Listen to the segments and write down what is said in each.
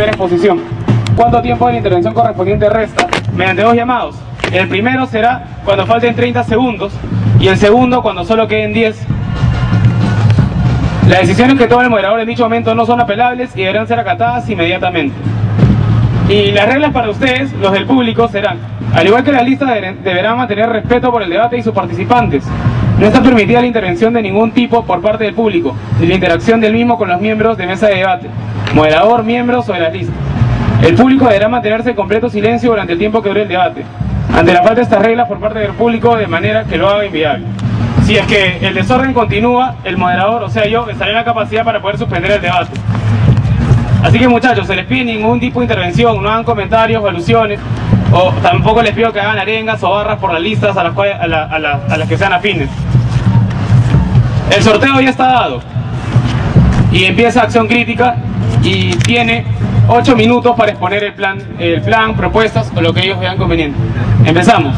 primera exposición. ¿Cuánto tiempo de la intervención correspondiente resta? Mediante 2 llamados. El primero será cuando falten 30 segundos y el segundo cuando solo queden 10. Las decisiones que tome el moderador en dicho momento no son apelables y deberán ser acatadas inmediatamente. Y las reglas para ustedes, los del público, serán: al igual que las listas, deberán mantener respeto por el debate y sus participantes. No está permitida la intervención de ningún tipo por parte del público, ni la interacción del mismo con los miembros de mesa de debate, moderador, miembros o de las listas. El público deberá mantenerse en completo silencio durante el tiempo que dure el debate, ante la falta de estas reglas por parte del público, de manera que lo haga inviable. Si es que el desorden continúa, el moderador, o sea yo, estaré en la capacidad para poder suspender el debate. Así que muchachos, se les pide ningún tipo de intervención, no hagan comentarios o alusiones, o tampoco les pido que hagan arengas o barras por las listas a las que sean afines. El sorteo ya está dado y empieza acción crítica y tiene 8 minutos para exponer el plan, propuestas o lo que ellos vean conveniente. Empezamos.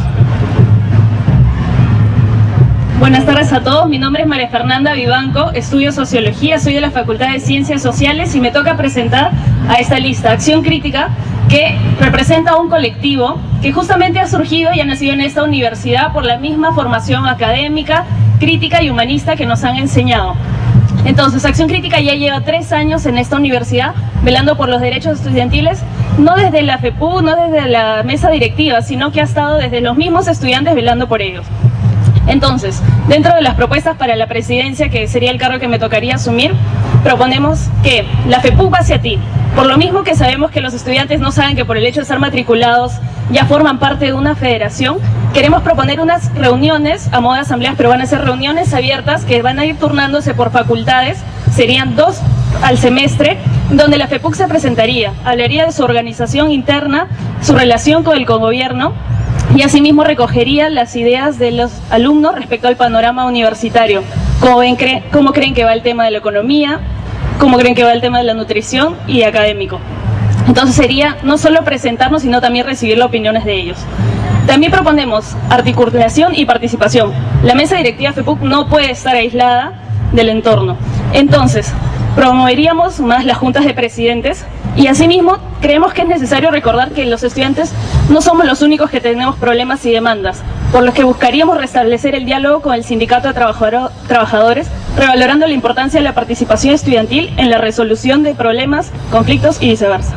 Buenas tardes a todos, mi nombre es María Fernanda Vivanco, estudio Sociología, soy de la Facultad de Ciencias Sociales y me toca presentar a esta lista, Acción Crítica, que representa a un colectivo que justamente ha surgido y ha nacido en esta universidad por la misma formación académica, crítica y humanista que nos han enseñado. Entonces, Acción Crítica ya lleva 3 años en esta universidad, velando por los derechos estudiantiles, no desde la FEPU, no desde la mesa directiva, sino que ha estado desde los mismos estudiantes velando por ellos. Entonces, dentro de las propuestas para la presidencia, que sería el cargo que me tocaría asumir, proponemos que la FEPU pase a ti. Por lo mismo que sabemos que los estudiantes no saben que por el hecho de estar matriculados ya forman parte de una federación, queremos proponer unas reuniones a modo de asambleas, pero van a ser reuniones abiertas que van a ir turnándose por facultades, serían 2 al semestre, donde la FEPUC se presentaría, hablaría de su organización interna, su relación con el cogobierno, y asimismo recogería las ideas de los alumnos respecto al panorama universitario. ¿Cómo creen que va el tema de la economía? ¿Cómo creen que va el tema de la nutrición y académico? Entonces sería no solo presentarnos, sino también recibir las opiniones de ellos. También proponemos articulación y participación. La mesa directiva FEPUC no puede estar aislada del entorno. Entonces, promoveríamos más las juntas de presidentes y asimismo creemos que es necesario recordar que los estudiantes no somos los únicos que tenemos problemas y demandas, por los que buscaríamos restablecer el diálogo con el sindicato de trabajadores, revalorando la importancia de la participación estudiantil en la resolución de problemas, conflictos y viceversa.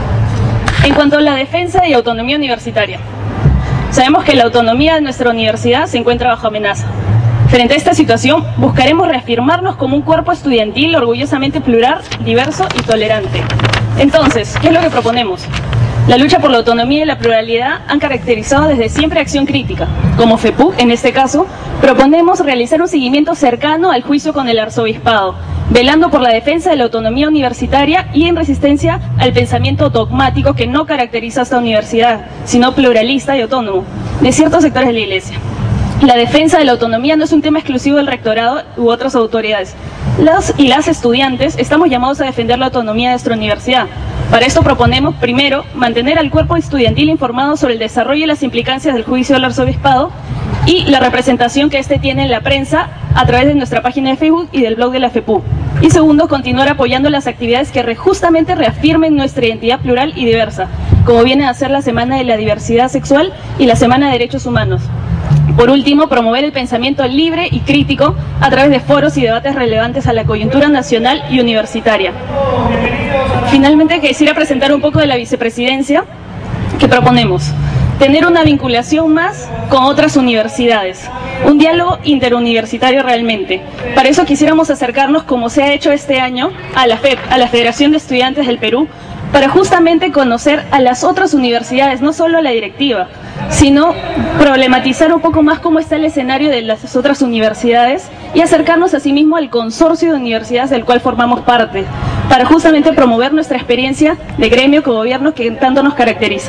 En cuanto a la defensa y autonomía universitaria, sabemos que la autonomía de nuestra universidad se encuentra bajo amenaza. Frente a esta situación, buscaremos reafirmarnos como un cuerpo estudiantil orgullosamente plural, diverso y tolerante. Entonces, ¿qué es lo que proponemos? La lucha por la autonomía y la pluralidad han caracterizado desde siempre Acción Crítica. Como FEPUC, en este caso, proponemos realizar un seguimiento cercano al juicio con el arzobispado, velando por la defensa de la autonomía universitaria y en resistencia al pensamiento dogmático que no caracteriza a esta universidad, sino pluralista y autónomo, de ciertos sectores de la Iglesia. La defensa de la autonomía no es un tema exclusivo del rectorado u otras autoridades. Los y las estudiantes estamos llamados a defender la autonomía de nuestra universidad. Para esto proponemos, primero, mantener al cuerpo estudiantil informado sobre el desarrollo y las implicancias del juicio del arzobispado y la representación que éste tiene en la prensa a través de nuestra página de Facebook y del blog de la FEPU. Y segundo, continuar apoyando las actividades que justamente reafirmen nuestra identidad plural y diversa, como viene a ser la Semana de la Diversidad Sexual y la Semana de Derechos Humanos. Por último, promover el pensamiento libre y crítico a través de foros y debates relevantes a la coyuntura nacional y universitaria. Finalmente, quisiera presentar un poco de la vicepresidencia que proponemos. Tener una vinculación más con otras universidades, un diálogo interuniversitario realmente. Para eso quisiéramos acercarnos, como se ha hecho este año, a la FEP, a la Federación de Estudiantes del Perú, para justamente conocer a las otras universidades, no solo a la directiva, sino problematizar un poco más cómo está el escenario de las otras universidades y acercarnos asimismo al consorcio de universidades del cual formamos parte, para justamente promover nuestra experiencia de gremio con gobierno que tanto nos caracteriza.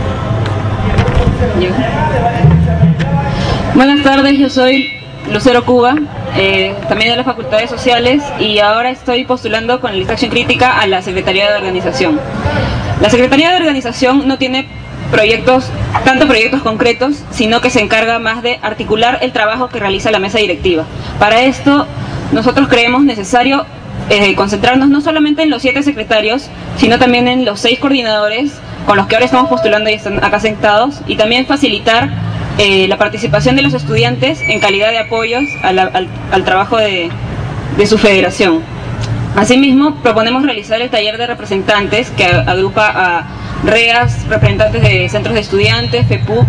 Buenas tardes, yo soy Lucero Cuba, también de las Facultades Sociales, y ahora estoy postulando con la lista Acción Crítica a la Secretaría de Organización. La Secretaría de Organización no tiene tanto proyectos concretos, sino que se encarga más de articular el trabajo que realiza la mesa directiva. Para esto, nosotros creemos necesario concentrarnos no solamente en los 7 secretarios, sino también en los 6 coordinadores con los que ahora estamos postulando y están acá sentados, y también facilitar la participación de los estudiantes en calidad de apoyos al trabajo de su federación. Asimismo, proponemos realizar el taller de representantes que agrupa a REAs, representantes de centros de estudiantes, FEPUC,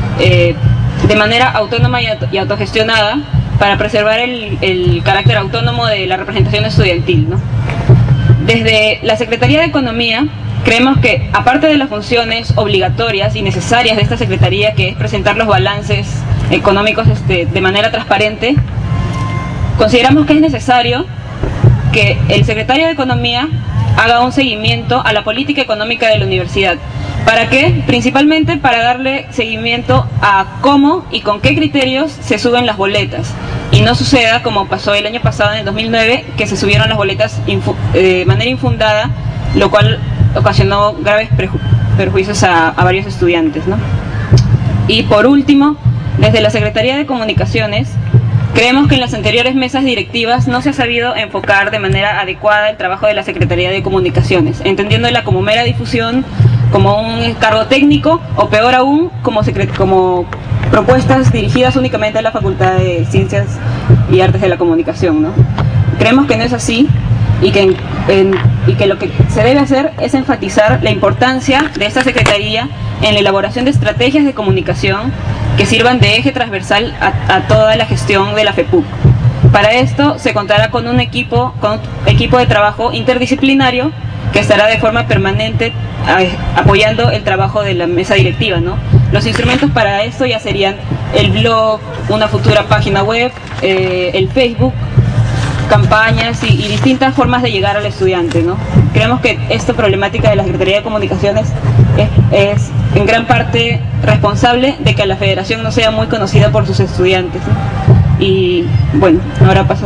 de manera autónoma y autogestionada, para preservar el carácter autónomo de la representación estudiantil, ¿no? Desde la Secretaría de Economía creemos que, aparte de las funciones obligatorias y necesarias de esta Secretaría, que es presentar los balances económicos de manera transparente, consideramos que es necesario que el Secretario de Economía haga un seguimiento a la política económica de la universidad. ¿Para qué? Principalmente para darle seguimiento a cómo y con qué criterios se suben las boletas, y no suceda como pasó el año pasado, en el 2009, que se subieron las boletas de manera infundada, lo cual ocasionó graves perjuicios a varios estudiantes, ¿no? Y por último, desde la Secretaría de Comunicaciones, creemos que en las anteriores mesas directivas no se ha sabido enfocar de manera adecuada el trabajo de la Secretaría de Comunicaciones, entendiéndola como mera difusión, como un cargo técnico, o peor aún, como propuestas dirigidas únicamente a la Facultad de Ciencias y Artes de la Comunicación, ¿no? Creemos que no es así, y que lo que se debe hacer es enfatizar la importancia de esta Secretaría en la elaboración de estrategias de comunicación que sirvan de eje transversal a toda la gestión de la FEPUC. Para esto se contará con un equipo de trabajo interdisciplinario que estará de forma permanente apoyando el trabajo de la mesa directiva, ¿no? Los instrumentos para esto ya serían el blog, una futura página web, el Facebook, campañas y distintas formas de llegar al estudiante, ¿no? Creemos que esta problemática de la Secretaría de Comunicaciones es en gran parte responsable de que la federación no sea muy conocida por sus estudiantes, ¿no? Y bueno, ahora pasa.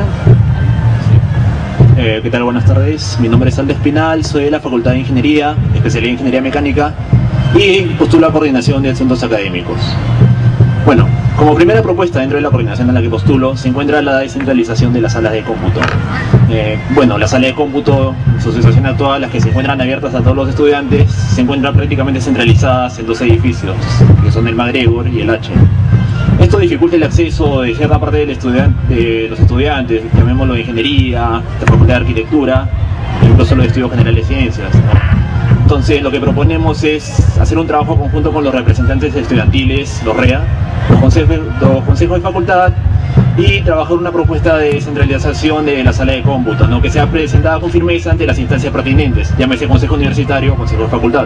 ¿Qué tal? Buenas tardes. Mi nombre es Aldo Espinal, soy de la Facultad de Ingeniería, especialidad en Ingeniería Mecánica, y postulo a coordinación de asuntos académicos. Bueno, como primera propuesta dentro de la coordinación en la que postulo se encuentra la descentralización de las salas de cómputo. Bueno, la sala de cómputo, en su situación actual, las que se encuentran abiertas a todos los estudiantes, se encuentran prácticamente centralizadas en 2 edificios, que son el MacGregor y el H. Esto dificulta el acceso de cierta parte de los estudiantes, llamémoslo de ingeniería, de facultad de arquitectura, incluso los estudios generales de ciencias, ¿no? Entonces, lo que proponemos es hacer un trabajo conjunto con los representantes estudiantiles, los REA, los consejos de facultad, y trabajar una propuesta de descentralización de la sala de cómputo, ¿no? Que sea presentada con firmeza ante las instancias pertinentes, llámese consejo universitario o consejo de facultad.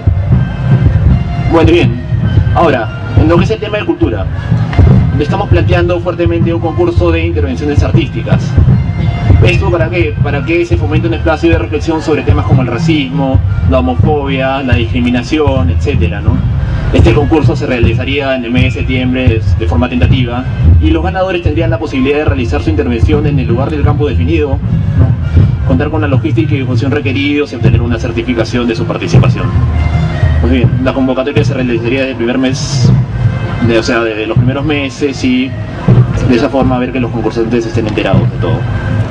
Bueno, bien, ahora, en lo que es el tema de cultura, estamos planteando fuertemente un concurso de intervenciones artísticas. ¿Esto para qué? Para que se fomente un espacio de reflexión sobre temas como el racismo, la homofobia, la discriminación, etcétera, ¿no? Este concurso se realizaría en el mes de septiembre de forma tentativa, y los ganadores tendrían la posibilidad de realizar su intervención en el lugar del campo definido, ¿no? Contar con la logística y difusión requeridos y obtener una certificación de su participación. Pues bien, la convocatoria se realizaría del primer mes, de los primeros meses, y de esa forma ver que los concursantes estén enterados de todo.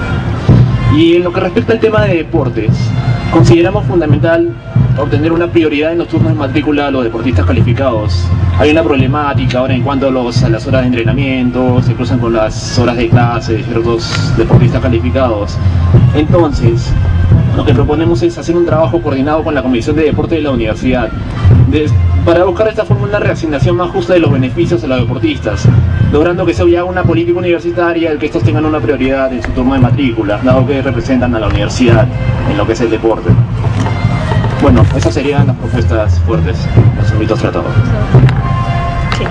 Y en lo que respecta al tema de deportes, consideramos fundamental obtener una prioridad en los turnos de matrícula a los deportistas calificados. Hay una problemática ahora en cuanto a las horas de entrenamiento, se cruzan con las horas de clase de ciertos deportistas calificados. Entonces, lo que proponemos es hacer un trabajo coordinado con la Comisión de Deporte de la Universidad, para buscar de esta forma una reasignación más justa de los beneficios a los deportistas, logrando que se haga una política universitaria el que estos tengan una prioridad en su turno de matrícula, dado que representan a la universidad en lo que es el deporte. Bueno, esas serían las propuestas fuertes, los ámbitos tratados. Sí,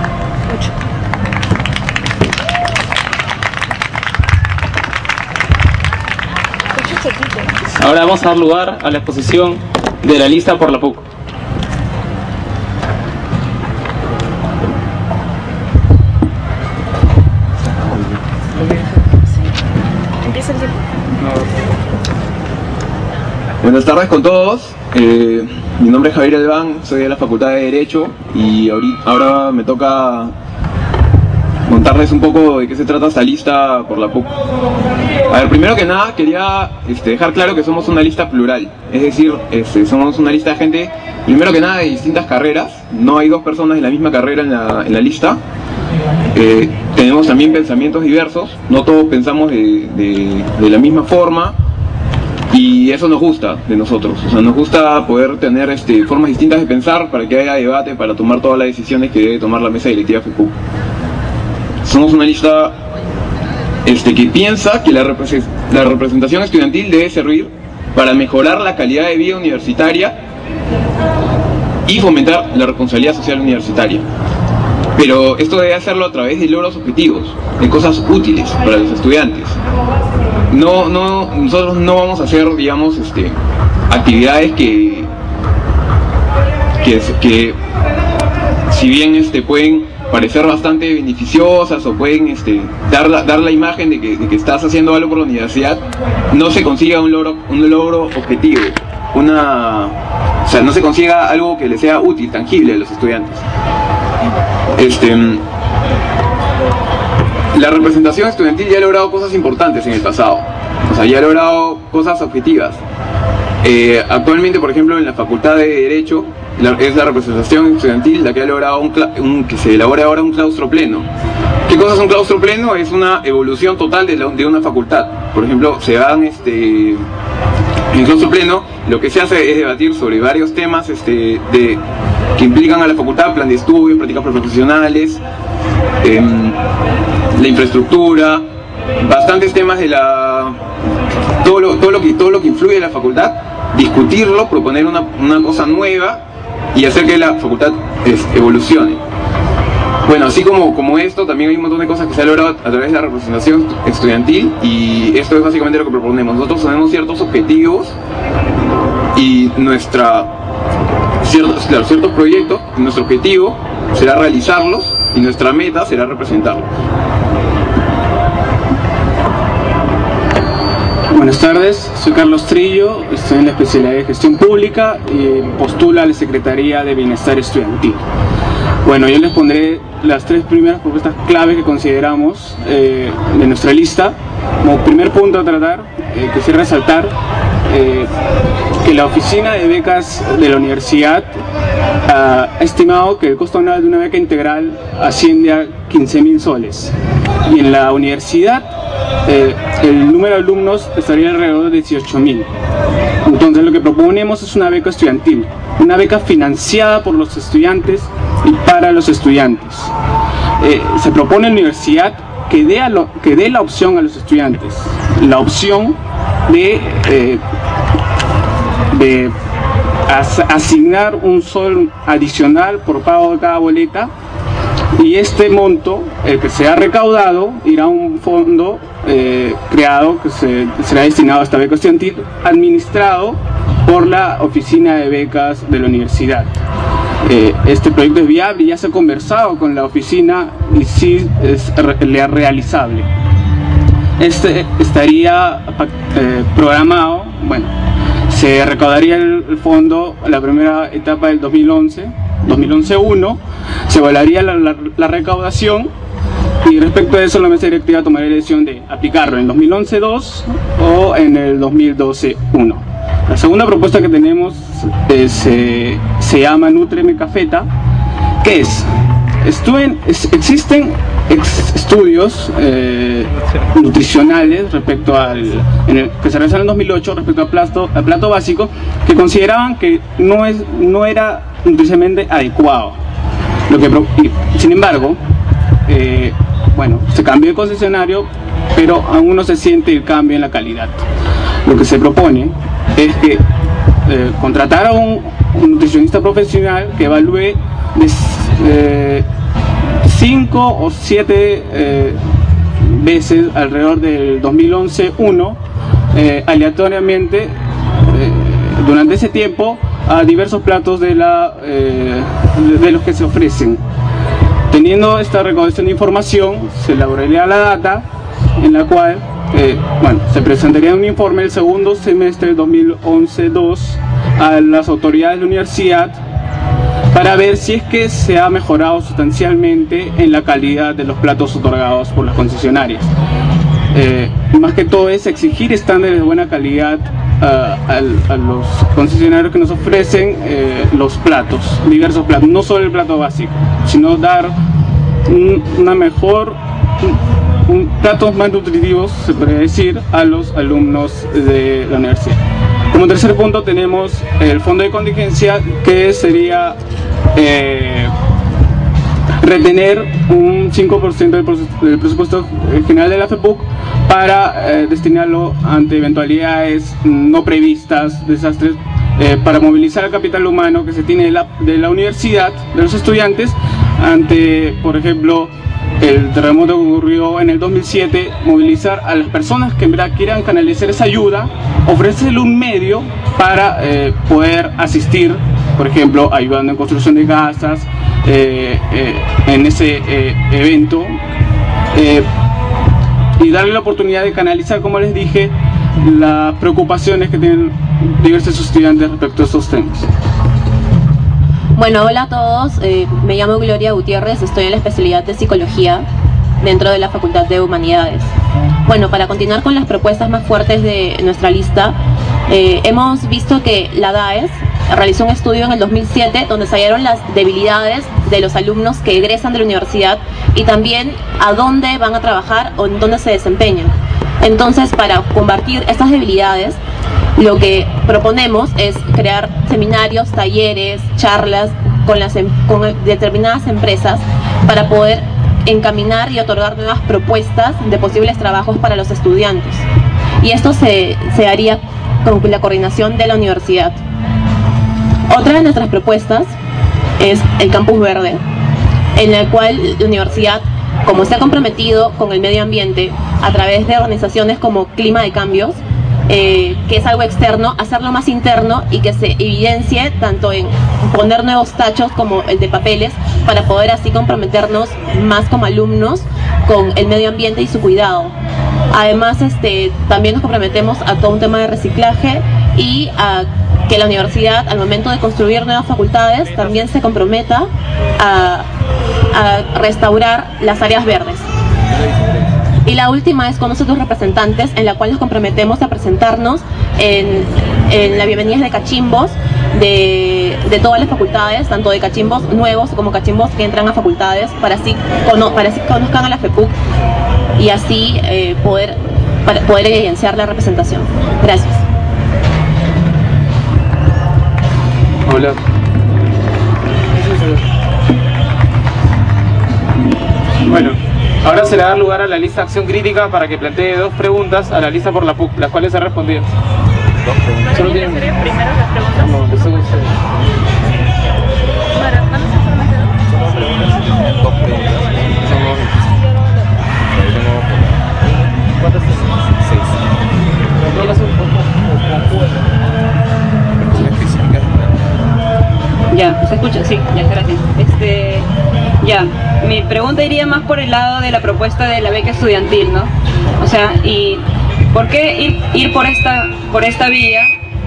8. Ahora vamos a dar lugar a la exposición de la lista por la PUC. Empieza el tiempo. Buenas tardes con todos. Mi nombre es Javier Albán, soy de la Facultad de Derecho, y ahora me toca contarles un poco de qué se trata esta lista por la PUC. A ver, primero que nada quería dejar claro que somos una lista plural, es decir, somos una lista de gente, primero que nada, de distintas carreras. No hay dos personas de la misma carrera en la lista. Tenemos también pensamientos diversos, no todos pensamos de la misma forma, y eso nos gusta de nosotros. O sea, nos gusta poder tener formas distintas de pensar para que haya debate, para tomar todas las decisiones que debe tomar la mesa directiva FEPUC. Somos una lista que piensa que la representación estudiantil debe servir para mejorar la calidad de vida universitaria y fomentar la responsabilidad social universitaria. Pero esto debe hacerlo a través de logros objetivos, de cosas útiles para los estudiantes. Nosotros no vamos a hacer, digamos, actividades que si bien pueden parecer bastante beneficiosas o pueden dar la imagen de que estás haciendo algo por la universidad, no se consiga un logro objetivo, o sea, no se consiga algo que le sea útil, tangible a los estudiantes. La representación estudiantil ya ha logrado cosas importantes en el pasado, o sea, ya ha logrado cosas objetivas. Actualmente, por ejemplo, en la Facultad de Derecho, es la representación estudiantil la que ha logrado que se elabore ahora un claustro pleno. ¿Qué cosa es un claustro pleno? Es una evolución total de una facultad. Por ejemplo, se dan en el claustro pleno, lo que se hace es debatir sobre varios temas que implican a la facultad: plan de estudio, prácticas profesionales, la infraestructura, bastantes temas de todo lo que influye en la facultad, discutirlo, proponer una cosa nueva y hacer que la facultad evolucione. Bueno, así como esto, también hay un montón de cosas que se han logrado a través de la representación estudiantil, y esto es básicamente lo que proponemos. Nosotros tenemos ciertos objetivos y ciertos proyectos. Nuestro objetivo será realizarlos y nuestra meta será representarlos. Buenas tardes, soy Carlos Trillo, estoy en la especialidad de Gestión Pública y postulo a la Secretaría de Bienestar Estudiantil. Bueno, yo les pondré las 3 primeras propuestas clave que consideramos de nuestra lista. Como primer punto a tratar, quisiera resaltar que la oficina de becas de la universidad ha estimado que el costo anual de una beca integral asciende a 15.000 soles. Y en la universidad el número de alumnos estaría alrededor de 18.000. Entonces lo que proponemos es una beca estudiantil, una beca financiada por los estudiantes y para los estudiantes. Se propone en la universidad que dé la opción a los estudiantes, la opción de asignar un sol adicional por pago de cada boleta, y este monto, el que sea recaudado, irá a un fondo creado que será destinado a esta beca estudiantil, administrado por la oficina de becas de la universidad. Este proyecto es viable, ya se ha conversado con la oficina y sí es realizable. Estaría programado, bueno, se recaudaría el fondo a la primera etapa del 2011-1, se evaluaría la recaudación, y respecto a eso la mesa directiva tomaría la decisión de aplicarlo en el 2011-2 o en el 2012-1. La segunda propuesta que tenemos se llama Nutreme Cafeta, que existen estudios nutricionales respecto que se realizaron en el 2008 respecto al plato básico, que consideraban que no era nutricionalmente adecuado. Sin embargo, bueno, se cambió de concesionario, pero aún no se siente el cambio en la calidad. Lo que se propone es que contratar a un nutricionista profesional que evalúe de 5 o 7 veces alrededor del 2011-1 aleatoriamente durante ese tiempo a diversos platos de los que se ofrecen. Teniendo esta recaudación de información, se elaboraría la data en la cual bueno, se presentaría un informe el segundo semestre del 2011-2 a las autoridades de la universidad, para ver si es que se ha mejorado sustancialmente en la calidad de los platos otorgados por las concesionarias. Más que todo es exigir estándares de buena calidad a los concesionarios que nos ofrecen los platos, diversos platos, no solo el plato básico, sino dar platos más nutritivos, se podría decir, a los alumnos de la universidad. Como tercer punto tenemos el fondo de contingencia, que sería retener un 5% del presupuesto general de la FEPUC para destinarlo ante eventualidades no previstas, desastres, para movilizar el capital humano que se tiene de la universidad, de los estudiantes, ante, por ejemplo, el terremoto que ocurrió en el 2007, movilizar a las personas que en verdad quieran canalizar esa ayuda, ofrecerle un medio para poder asistir, por ejemplo, ayudando en construcción de casas, en ese evento, y darle la oportunidad de canalizar, como les dije, las preocupaciones que tienen diversos estudiantes respecto a estos temas. Bueno, hola a todos, me llamo Gloria Gutiérrez, estoy en la especialidad de Psicología dentro de la Facultad de Humanidades. Bueno, para continuar con las propuestas más fuertes de nuestra lista, hemos visto que la DAES realizó un estudio en el 2007 donde se hallaron las debilidades de los alumnos que egresan de la universidad y también a dónde van a trabajar o en dónde se desempeñan. Entonces, para combatir estas debilidades, lo que proponemos es crear seminarios, talleres, charlas con determinadas empresas para poder encaminar y otorgar nuevas propuestas de posibles trabajos para los estudiantes. Y esto se haría con la coordinación de la universidad. Otra de nuestras propuestas es el Campus Verde, en el cual la universidad, como se ha comprometido con el medio ambiente a través de organizaciones como Clima de Cambios, que es algo externo, hacerlo más interno y que se evidencie tanto en poner nuevos tachos como el de papeles, para poder así comprometernos más como alumnos con el medio ambiente y su cuidado. Además, también nos comprometemos a todo un tema de reciclaje y a que la universidad, al momento de construir nuevas facultades, también se comprometa a restaurar las áreas verdes. Y la última es con nosotros representantes, en la cual nos comprometemos a presentarnos en las bienvenidas de cachimbos de todas las facultades, tanto de cachimbos nuevos como cachimbos que entran a facultades, para así conozcan a la FEPUC y así poder evidenciar la representación. Gracias. Hola. Bueno, ahora se le da lugar a la lista de acción crítica para que plantee 2 preguntas a la lista por la PUC, las cuales se han respondido. 2 preguntas. ¿Solo tienen primero las preguntas? No, eso es usted. Bueno, ¿van a ser solamente 2? 2 preguntas. ¿Cuántas? 6. Ya, ¿se escucha? Sí, ya, gracias. Ya, mi pregunta iría más por el lado de la propuesta de la beca estudiantil, ¿no? O sea, ¿y por qué ir por esta vía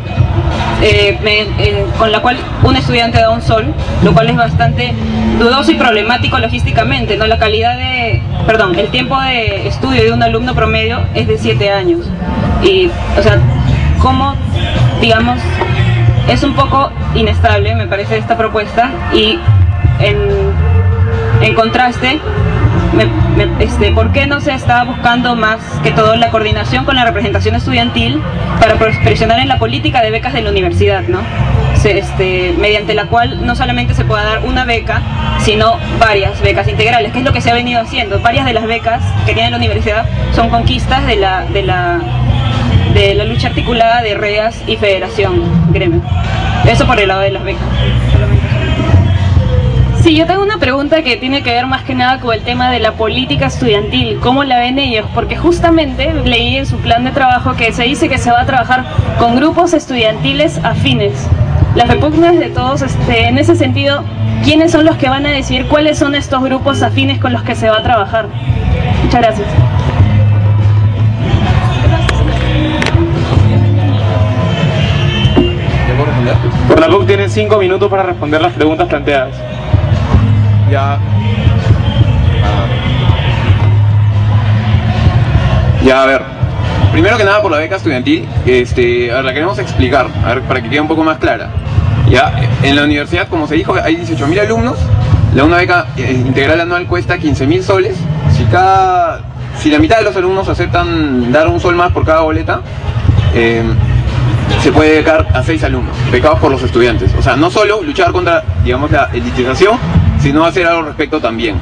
con la cual un estudiante da un sol, lo cual es bastante dudoso y problemático logísticamente, ¿no? El tiempo de estudio de un alumno promedio es de 7 años. Y, o sea, ¿cómo, digamos, es un poco inestable, me parece, esta propuesta? Y en contraste, ¿por qué no se está buscando más que todo la coordinación con la representación estudiantil para presionar en la política de becas de la universidad, ¿no? Mediante la cual no solamente se pueda dar una beca, sino varias becas integrales, que es lo que se ha venido haciendo. Varias de las becas que tiene la universidad son conquistas de la lucha articulada de REAS y Federación Gremio. Eso por el lado de las becas. Sí, yo tengo una pregunta que tiene que ver más que nada con el tema de la política estudiantil. ¿Cómo la ven ellos? Porque justamente leí en su plan de trabajo que se dice que se va a trabajar con grupos estudiantiles afines. La FEPUC no es de todos, en ese sentido, ¿quiénes son los que van a decidir cuáles son estos grupos afines con los que se va a trabajar? Muchas gracias. ¿Ya puedo responder? Por la PUC tienen 5 minutos para responder las preguntas planteadas. Ya. Ya, a ver. Primero que nada, por la beca estudiantil, la queremos explicar, a ver, para que quede un poco más clara. Ya, en la universidad, como se dijo, hay 18.000 alumnos. Una beca integral anual cuesta 15.000 soles. Si la mitad de los alumnos aceptan dar un sol más por cada boleta, se puede becar a 6 alumnos, becados por los estudiantes. O sea, no solo luchar contra, digamos, la elitización, sino hacer algo al respecto también.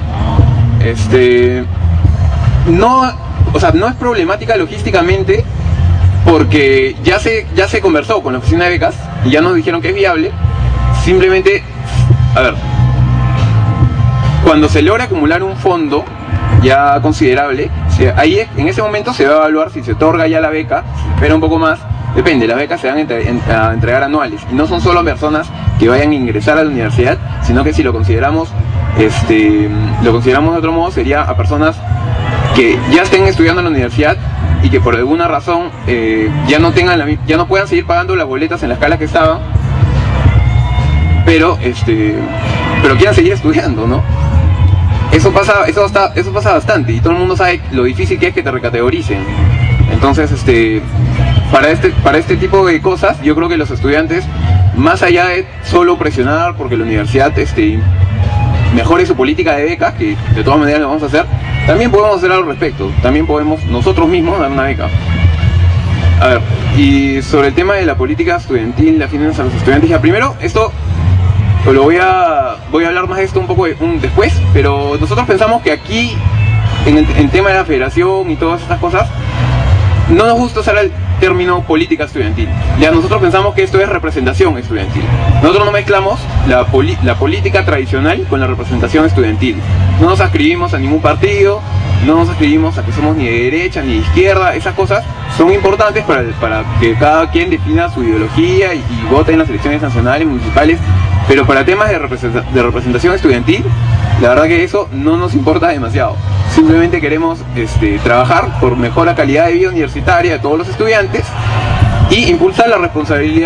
No es problemática logísticamente, porque ya se conversó con la oficina de becas y ya nos dijeron que es viable. Simplemente, a ver, cuando se logra acumular un fondo ya considerable, ahí en ese momento se va a evaluar si se otorga ya la beca, si espera un poco más. Depende, las becas se van a entregar anuales y no son solo personas que vayan a ingresar a la universidad, sino que si lo consideramos de otro modo, sería a personas que ya estén estudiando en la universidad y que por alguna razón ya no puedan seguir pagando las boletas en la escala que estaban, pero quieran seguir estudiando, ¿no? Eso pasa bastante y todo el mundo sabe lo difícil que es que te recategoricen. Entonces, para este tipo de cosas, yo creo que los estudiantes, más allá de solo presionar porque la universidad mejore su política de becas, que de todas maneras lo vamos a hacer, también podemos hacer algo al respecto. También podemos nosotros mismos dar una beca. A ver, y sobre el tema de la política estudiantil, la finanza a los estudiantes, ya primero, esto voy a hablar más de esto un poco después, pero nosotros pensamos que aquí, en el tema de la federación y todas estas cosas, no nos gusta usar el término política estudiantil. Ya nosotros pensamos que esto es representación estudiantil. Nosotros no mezclamos la política tradicional con la representación estudiantil. No nos adscribimos a ningún partido, no nos adscribimos a que somos ni de derecha ni de izquierda. Esas cosas son importantes para que cada quien defina su ideología y vote en las elecciones nacionales, municipales, pero para temas de representación estudiantil, la verdad que eso no nos importa demasiado. Simplemente queremos trabajar por mejor calidad de vida universitaria de todos los estudiantes y impulsar la responsabilidad